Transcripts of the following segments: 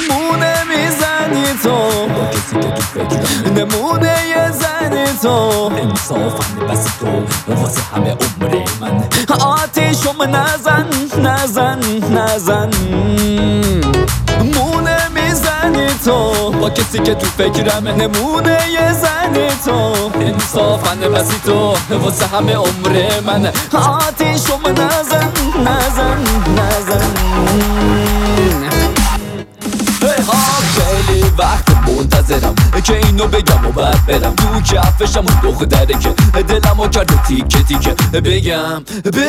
نمونه میزنی تو با کسی که تو فکرم نمونه یه زنی تو انصافا بس تو واسه همه عمر من آتیشم نزن نزن نزن مونه میزنی تو با کسی که تو فکرم نمونه یه زنی تو انصافا بسی تو واسه همه عمر من آتیشم نزن نزن نزن خیلی وقت منتظرم که اینو بگم و بعد برم تو کفشم و دختره که دلمو کرده تیکه تیکه بگم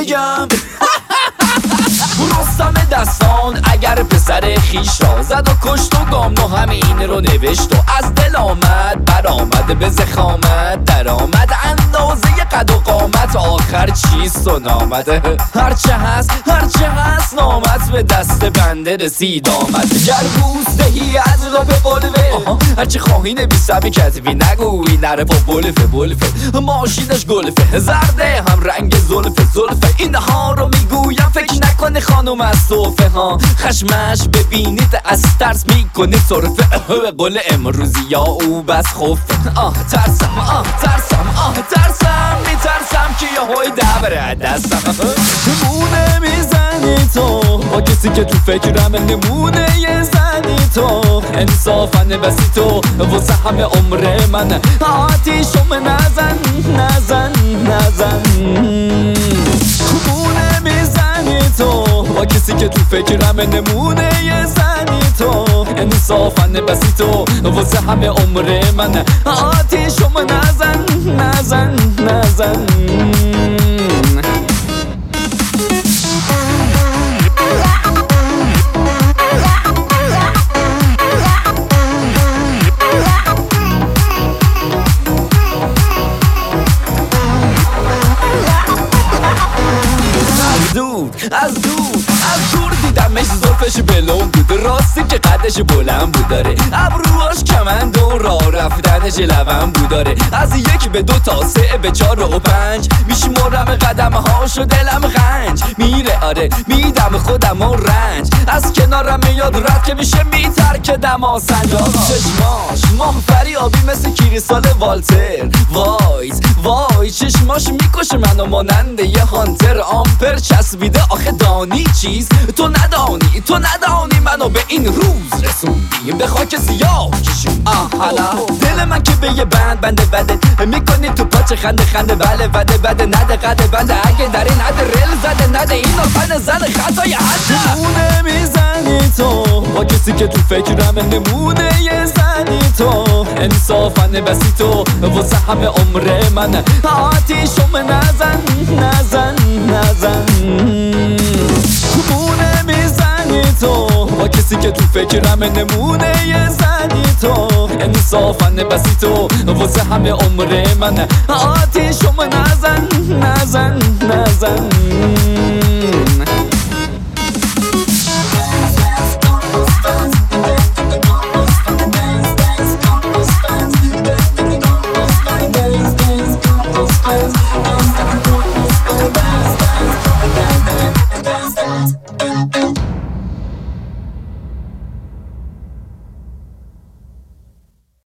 رستم دستان اگر پسر خیش را زد و کشت و گام همین رو نوشت و از دل آمد برآمد به زخامت در آمد اندازه قد و قامت آخر چیست و نامده هرچه هست نامت به دست بنده رسید آمد گر بوس دهی از را به بلوه هرچه خواهی نبیسمی کتبی نگوی نره با بلفه ماشینش گلفه زرده هم رنگ زلفه اینها رو میگویم فکر نکنه خانوم از صوفه ها خشمش ببینید از ترس میکنه صرفه به قول امروزی یا او بس خوفه ترسم میترسم که یهوی دبره دستم نمونه میزنی تو با کسی که تو فکرم نمونه یه زنی تو انصافا بسی تو واسه همه عمر من آتیشم نزن نزن نزن نمونه میزنی تو با کسی که تو فکرم نمونه یه زنی تو انصافا بسی تو واسه همه عمر من آتیشم نزن نزن نزن از دور دیدمش زلفش بلون بود راستی که قدش بلند بود داره ابروهاش کمند و راه رفتنش لبن بود داره از 1 به 2 تا 3 به 4 و 5 میشمرم قدمهاش و دلم غنج میره آره میدم خودم و رنج از کنارم میاد رد که میشه میترک دما سنجا چشماش ماهفری آبی مثل کریستال والتر وای چشماش میکشه منو ماننده یه هانتر آمپر چسبیده آخه دانی چیز تو ندانی منو به این روز رسوندی به خاک سیاه کشون حالا دل من که به یه بنده بده میکنی تو پاچه خنده بله بده نده قده بنده اگه در این حد رل زده نده این آفن زن خطای حده نمونه میزنی تو با کسی که تو فکرم نمونه یه زنی تو انصافا بسی تو واسه همه عمر من آتیشم نزن نزن نزن نمونه میزنی تو با کسی که تو فکرم نمونه یه زنی تو انصافا بسی تو واسه همه عمر من آتیشم نزن نزن نزن